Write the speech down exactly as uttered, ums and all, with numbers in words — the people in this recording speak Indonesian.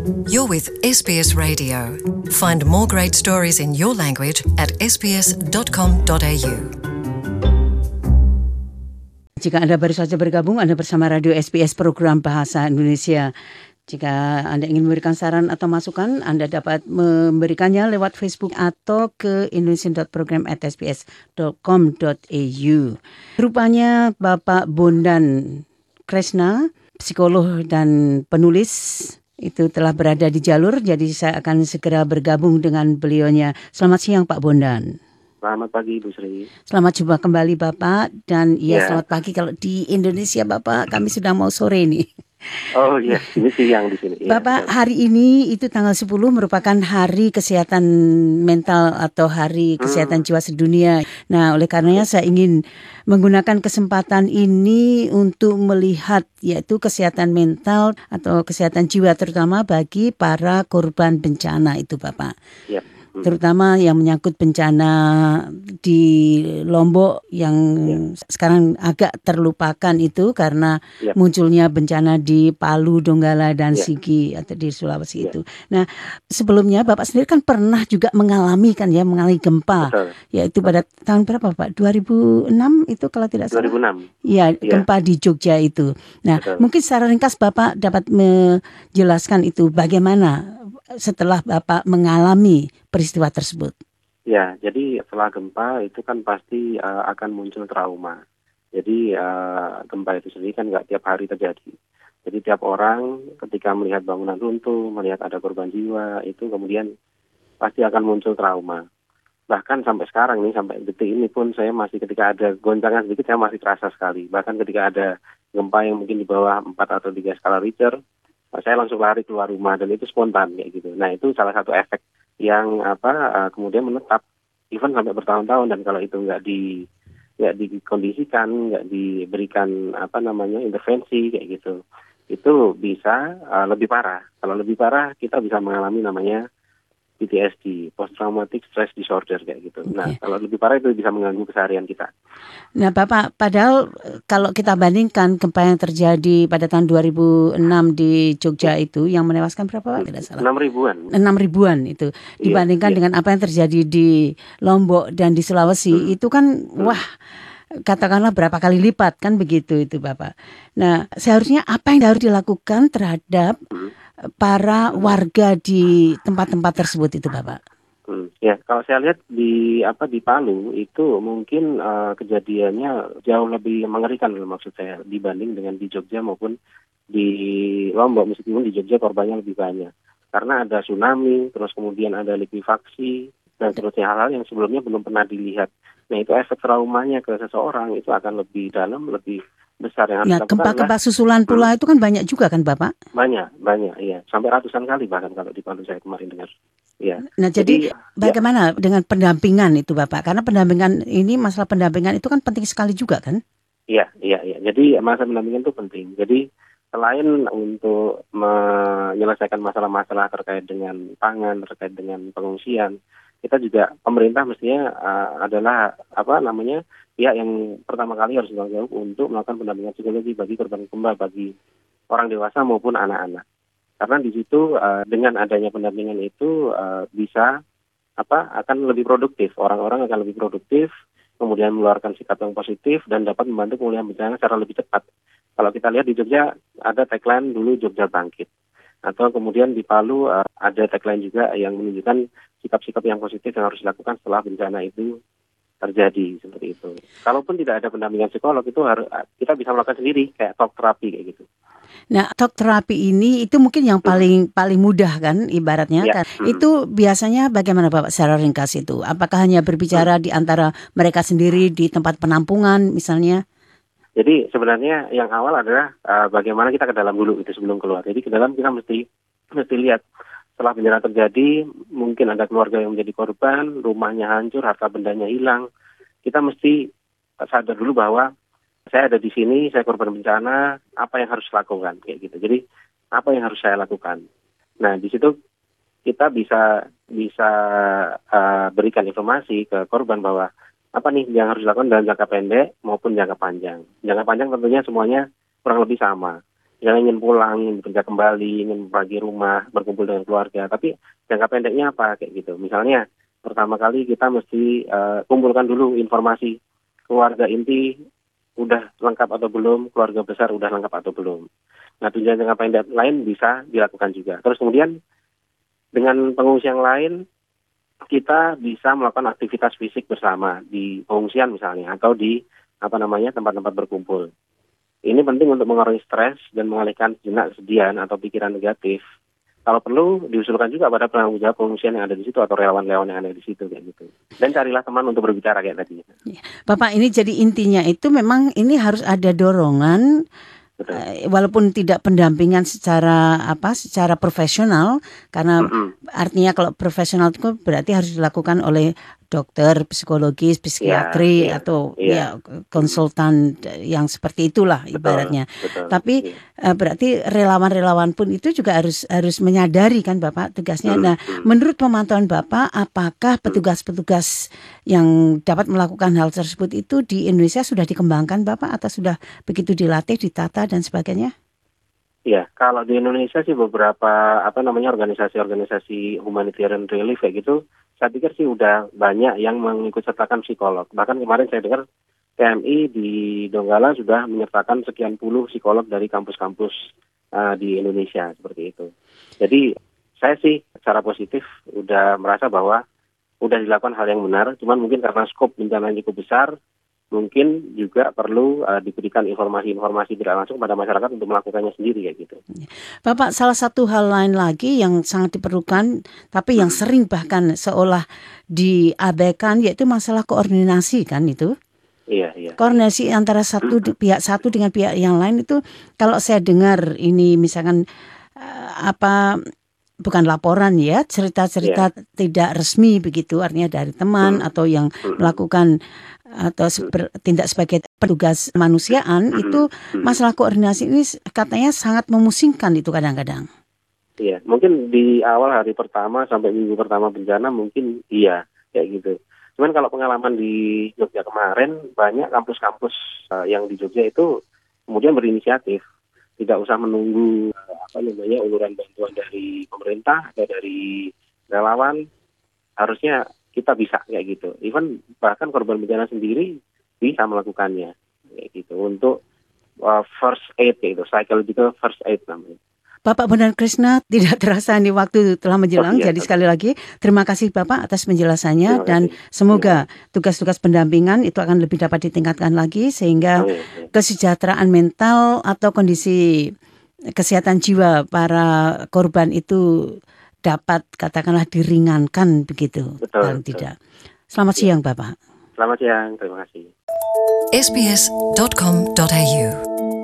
You're with S B S Radio. Find more great stories in your language at s b s dot com dot a u. Jika Anda baru saja bergabung, Anda bersama Radio S B S Program Bahasa Indonesia. Jika Anda ingin memberikan saran atau masukan, Anda dapat memberikannya lewat Facebook atau ke indonesian dot program at s b s dot com dot a u. Rupanya Bapak Bondan Kresna, psikolog dan penulis, itu telah berada di jalur, jadi saya akan segera bergabung dengan beliaunya. Selamat siang Pak Bondan. Selamat pagi Ibu Sri. Selamat jumpa kembali Bapak, dan ya, ya selamat pagi kalau di Indonesia Bapak, kami sudah mau sore nih. Oh iya, ini siang di sini. Bapak, ya. hari ini itu tanggal sepuluh merupakan Hari Kesehatan Mental atau Hari Kesehatan hmm. Jiwa Sedunia. Nah, oleh karenanya saya ingin menggunakan kesempatan ini untuk melihat yaitu kesehatan mental atau kesehatan jiwa terutama bagi para korban bencana itu Bapak. Ya. Terutama yang menyangkut bencana di Lombok yang ya. sekarang agak terlupakan itu karena ya. munculnya bencana di Palu, Donggala, dan ya. Sigi atau di Sulawesi ya. itu. Nah, sebelumnya Bapak sendiri kan pernah juga mengalami kan ya, mengalami gempa. Betul. Yaitu pada tahun berapa Pak? dua ribu enam itu kalau tidak salah. dua ribu enam. Ya, ya, gempa di Jogja itu. Nah, Betul. mungkin secara ringkas Bapak dapat menjelaskan itu bagaimana setelah Bapak mengalami peristiwa tersebut. Ya, jadi setelah gempa itu kan pasti uh, akan muncul trauma. Jadi uh, gempa itu sendiri kan nggak tiap hari terjadi. Jadi tiap orang ketika melihat bangunan runtuh, melihat ada korban jiwa, itu kemudian pasti akan muncul trauma. Bahkan sampai sekarang nih, sampai detik ini pun saya masih ketika ada goncangan sedikit, saya masih terasa sekali. Bahkan ketika ada gempa yang mungkin di bawah empat atau tiga skala Richter, saya langsung lari keluar rumah dan itu spontan kayak gitu. Nah, itu salah satu efek yang apa uh, kemudian menetap even sampai bertahun-tahun, dan kalau itu nggak di nggak dikondisikan, nggak diberikan apa namanya intervensi kayak gitu, itu bisa uh, lebih parah. Kalau lebih parah kita bisa mengalami namanya P T S D, Post Traumatic Stress Disorder kayak gitu. Nah, okay. kalau lebih parah itu bisa mengganggu keseharian kita. Nah, Bapak, padahal kalau kita bandingkan gempa yang terjadi pada tahun dua ribu enam di Jogja itu yang menewaskan berapa Pak? Tidak salah. enam ribuan. enam ribuan itu. Dibandingkan yeah, yeah. dengan apa yang terjadi di Lombok dan di Sulawesi, hmm. itu kan hmm. wah, katakanlah berapa kali lipat kan begitu itu Bapak. Nah, seharusnya apa yang harus dilakukan terhadap hmm. para warga di tempat-tempat tersebut itu Bapak? Hmm, ya, kalau saya lihat di apa di Palu itu mungkin uh, kejadiannya jauh lebih mengerikan maksud saya dibanding dengan di Jogja maupun di Lombok, meskipun di Jogja korbannya lebih banyak. Karena ada tsunami, terus kemudian ada likuifaksi dan seterusnya, hal-hal yang sebelumnya belum pernah dilihat. Nah, itu efek traumanya ke seseorang itu akan lebih dalam, lebih besar yang harus ya, dilakukan. Gempa-gempa susulan pula hmm. itu kan banyak juga kan Bapak? Banyak, banyak, iya. Sampai ratusan kali bahkan kalau di Palu saya kemarin dengar. Ya. Nah, jadi, jadi bagaimana ya. dengan pendampingan itu Bapak? Karena pendampingan ini, masalah pendampingan itu kan penting sekali juga kan? Iya, iya, iya. Jadi masalah pendampingan itu penting. Jadi selain untuk menyelesaikan masalah-masalah terkait dengan pangan, terkait dengan pengungsian, kita juga pemerintah mestinya uh, adalah apa namanya pihak yang pertama kali harus bertanggung jawab untuk melakukan pendampingan psikologi bagi korban gempa, bagi orang dewasa maupun anak-anak. Karena di situ uh, dengan adanya pendampingan itu uh, bisa apa akan lebih produktif, orang-orang akan lebih produktif, kemudian mengeluarkan sikap yang positif dan dapat membantu pemulihan bencana secara lebih cepat. Kalau kita lihat di Jogja ada tagline dulu Jogja Bangkit, atau kemudian di Palu uh, ada tagline juga yang menunjukkan sikap-sikap yang positif yang harus dilakukan setelah bencana itu terjadi seperti itu. Kalaupun tidak ada pendampingan psikolog itu harus kita bisa melakukan sendiri kayak talk terapi kayak gitu. Nah, talk terapi ini itu mungkin yang paling hmm. paling mudah kan ibaratnya ya. kan. Hmm. Itu biasanya bagaimana Bapak secara ringkas itu? Apakah hanya berbicara hmm. di antara mereka sendiri di tempat penampungan misalnya? Jadi sebenarnya yang awal adalah uh, bagaimana kita ke dalam dulu itu sebelum keluar. Jadi ke dalam kita mesti mesti lihat setelah bencana terjadi, mungkin ada keluarga yang menjadi korban, rumahnya hancur, harta bendanya hilang. Kita mesti sadar dulu bahwa saya ada di sini, saya korban bencana, apa yang harus lakukan kayak gitu. Jadi apa yang harus saya lakukan? Nah, di situ kita bisa bisa uh, berikan informasi ke korban bahwa apa nih yang harus dilakukan dalam jangka pendek maupun jangka panjang. Jangka panjang tentunya semuanya kurang lebih sama. yang ingin pulang, ingin bekerja kembali, ingin berbagi rumah, berkumpul dengan keluarga. Tapi jangka pendeknya apa kayak gitu. Misalnya pertama kali kita mesti uh, kumpulkan dulu informasi keluarga inti udah lengkap atau belum, keluarga besar udah lengkap atau belum. Nah, tujuan jangka pendek lain bisa dilakukan juga. Terus kemudian dengan pengungsi yang lain, kita bisa melakukan aktivitas fisik bersama di pengungsian misalnya, atau di apa namanya tempat-tempat berkumpul. Ini penting untuk mengurangi stres dan mengalihkan sejenak kesedihan atau pikiran negatif. Kalau perlu diusulkan juga pada penanggung jawab pengungsian yang ada di situ atau relawan-relawan yang ada di situ kayak gitu. Dan carilah teman untuk berbicara kayak tadi. Bapak, ini jadi intinya itu memang ini harus ada dorongan. Betul. Walaupun tidak pendampingan secara apa secara profesional, karena mm-hmm. artinya kalau profesional itu berarti harus dilakukan oleh dokter, psikologis, psikiatri yeah, yeah, atau yeah. ya konsultan yang seperti itulah betul, ibaratnya. Betul, Tapi yeah. uh, berarti relawan-relawan pun itu juga harus harus menyadari kan Bapak tugasnya. Mm-hmm. Nah, menurut pemantauan Bapak, apakah petugas-petugas yang dapat melakukan hal tersebut itu di Indonesia sudah dikembangkan Bapak atau sudah begitu dilatih, ditata dan sebagainya? Iya, kalau di Indonesia sih beberapa apa namanya organisasi-organisasi humanitarian relief kayak gitu, saya pikir sih udah banyak yang mengikut sertakan psikolog. Bahkan kemarin saya dengar P M I di Donggala sudah menyertakan sekian puluh psikolog dari kampus-kampus uh, di Indonesia seperti itu. Jadi saya sih secara positif udah merasa bahwa udah dilakukan hal yang benar, cuman mungkin karena skop bencana cukup besar, mungkin juga perlu uh, diberikan informasi-informasi tidak langsung pada masyarakat untuk melakukannya sendiri kayak gitu. Bapak, salah satu hal lain lagi yang sangat diperlukan tapi yang sering bahkan seolah diabaikan yaitu masalah koordinasi kan itu. Iya, iya. Koordinasi antara satu pihak satu dengan pihak yang lain itu kalau saya dengar ini misalkan uh, apa bukan laporan ya, cerita-cerita yeah. tidak resmi begitu, artinya dari teman hmm. atau yang hmm. melakukan atau seber, tindak sebagai petugas kemanusiaan hmm. itu masalah koordinasi ini katanya sangat memusingkan itu kadang-kadang. Iya, mungkin di awal hari pertama sampai minggu pertama bencana mungkin iya kayak gitu. Cuman kalau pengalaman di Jogja kemarin banyak kampus-kampus uh, yang di Jogja itu kemudian berinisiatif. Tidak usah menunggu apa namanya uluran bantuan dari pemerintah atau dari relawan, harusnya kita bisa kayak gitu. Even bahkan korban bencana sendiri bisa melakukannya kayak gitu untuk uh, first aid itu, psychological first aid namanya. Bapak Bondan Krishna, tidak terasa nih waktu telah menjelang. Oh, iya, jadi sekali lagi terima kasih Bapak atas penjelasannya dan semoga tugas-tugas pendampingan itu akan lebih dapat ditingkatkan lagi sehingga oh, iya, iya. kesejahteraan mental atau kondisi kesehatan jiwa para korban itu dapat katakanlah diringankan begitu. Betul, paling betul. tidak. Selamat siang Bapak. Selamat siang, terima kasih. s b s dot com dot a u